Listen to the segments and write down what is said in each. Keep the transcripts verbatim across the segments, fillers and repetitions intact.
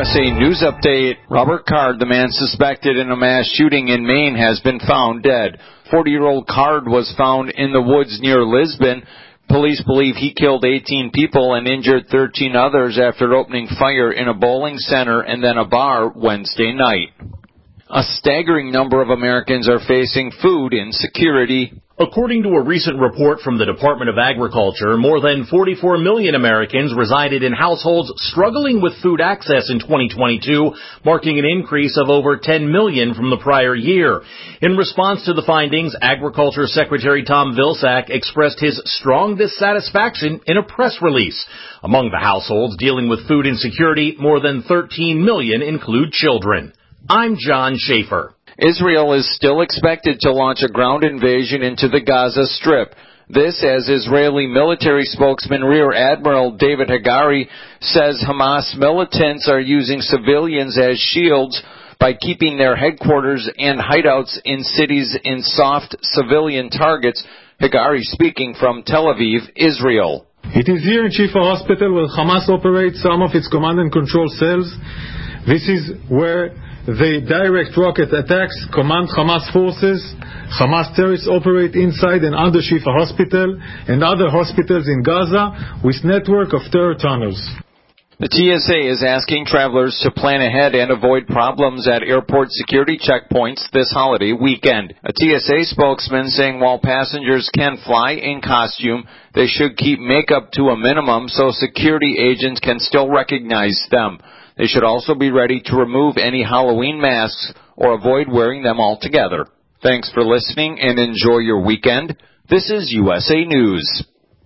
S A News Update. Robert Card, the man suspected in a mass shooting in Maine, has been found dead. forty-year-old Card was found in the woods near Lisbon. Police believe he killed eighteen people and injured thirteen others after opening fire in a bowling center and then a bar Wednesday night. A staggering number of Americans are facing food insecurity. According to a recent report from the Department of Agriculture, more than forty-four million Americans resided in households struggling with food access in twenty twenty-two, marking an increase of over ten million from the prior year. In response to the findings, Agriculture Secretary Tom Vilsack expressed his strong dissatisfaction in a press release. Among the households dealing with food insecurity, more than thirteen million include children. I'm John Schaefer. Israel is still expected to launch a ground invasion into the Gaza Strip. This as Israeli military spokesman Rear Admiral David Hagari says Hamas militants are using civilians as shields by keeping their headquarters and hideouts in cities in soft civilian targets. Hagari speaking from Tel Aviv, Israel. It is here in Shifa Hospital where Hamas operates some of its command and control cells. This is where the direct rocket attacks command Hamas forces. Hamas terrorists operate inside and under Shifa Hospital and other hospitals in Gaza with network of terror tunnels. The T S A is asking travelers to plan ahead and avoid problems at airport security checkpoints this holiday weekend. A T S A spokesman saying while passengers can fly in costume, they should keep makeup to a minimum so security agents can still recognize them. They should also be ready to remove any Halloween masks or avoid wearing them altogether. Thanks for listening and enjoy your weekend. This is U S A News.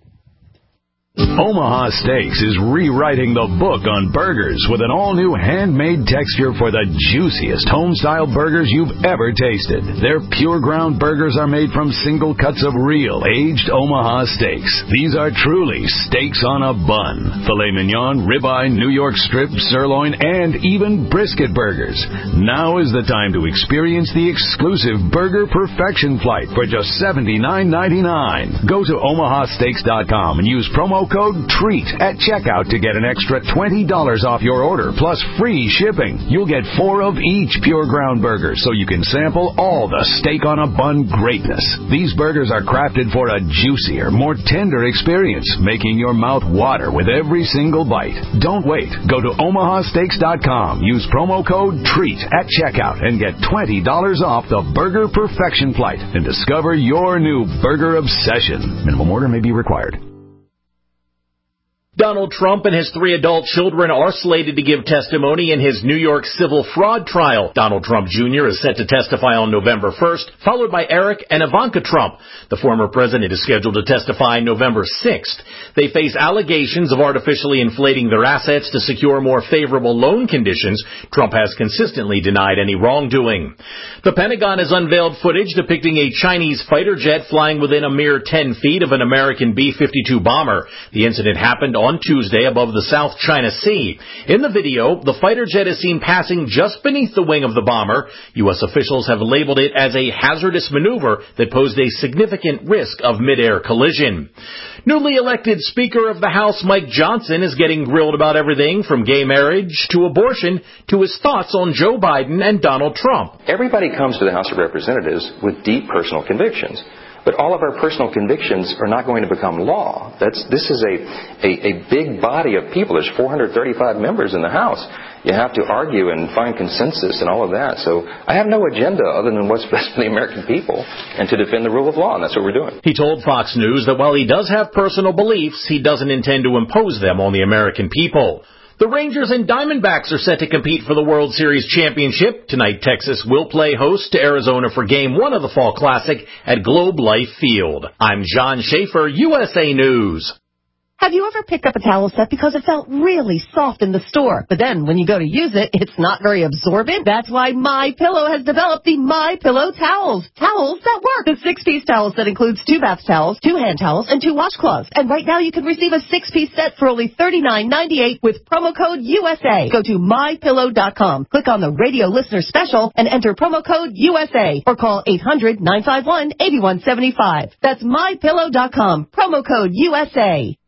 Omaha Steaks is rewriting the book on burgers with an all-new handmade texture for the juiciest home-style burgers you've ever tasted. Their pure ground burgers are made from single cuts of real, aged Omaha steaks. These are truly steaks on a bun. Filet mignon, ribeye, New York strip, sirloin, and even brisket burgers. Now is the time to experience the exclusive Burger Perfection Flight for just seventy-nine ninety-nine. Go to omaha steaks dot com and use promo code TREAT at checkout to get an extra twenty dollars off your order, plus free shipping. You'll get four of each pure ground burger, so you can sample all the steak on a bun greatness. These burgers are crafted for a juicier, more tender experience, making your mouth water with every single bite. Don't wait. Go to omaha steaks dot com, use promo code TREAT at checkout, and get twenty dollars off the Burger Perfection Flight and discover your new burger obsession. Minimum order may be required. Donald Trump and his three adult children are slated to give testimony in his New York civil fraud trial. Donald Trump Junior is set to testify on November first, followed by Eric and Ivanka Trump. The former president is scheduled to testify November sixth. They face allegations of artificially inflating their assets to secure more favorable loan conditions. Trump has consistently denied any wrongdoing. The Pentagon has unveiled footage depicting a Chinese fighter jet flying within a mere ten feet of an American B fifty-two bomber. The incident happened on Tuesday above the South China Sea. In the video, the fighter jet is seen passing just beneath the wing of the bomber. U S officials have labeled it as a hazardous maneuver that posed a significant risk of mid-air collision. Newly elected Speaker of the House Mike Johnson is getting grilled about everything from gay marriage to abortion to his thoughts on Joe Biden and Donald Trump. Everybody comes to the House of Representatives with deep personal convictions. But all of our personal convictions are not going to become law. That's, this is a, a, a big body of people. There's four hundred thirty-five members in the House. You have to argue and find consensus and all of that. So I have no agenda other than what's best for the American people and to defend the rule of law, and that's what we're doing. He told Fox News that while he does have personal beliefs, he doesn't intend to impose them on the American people. The Rangers and Diamondbacks are set to compete for the World Series championship. Tonight, Texas will play host to Arizona for Game one of the Fall Classic at Globe Life Field. I'm John Schaefer, U S A News. Have you ever picked up a towel set because it felt really soft in the store, but then when you go to use it, it's not very absorbent? That's why MyPillow has developed the MyPillow towels. Towels that work. The six-piece towel set includes two bath towels, two hand towels, and two washcloths. And right now you can receive a six-piece set for only thirty-nine ninety-eight with promo code U S A. Go to my pillow dot com, click on the radio listener special, and enter promo code U S A, or call eight hundred nine five one eight one seven five. That's my pillow dot com, promo code U S A.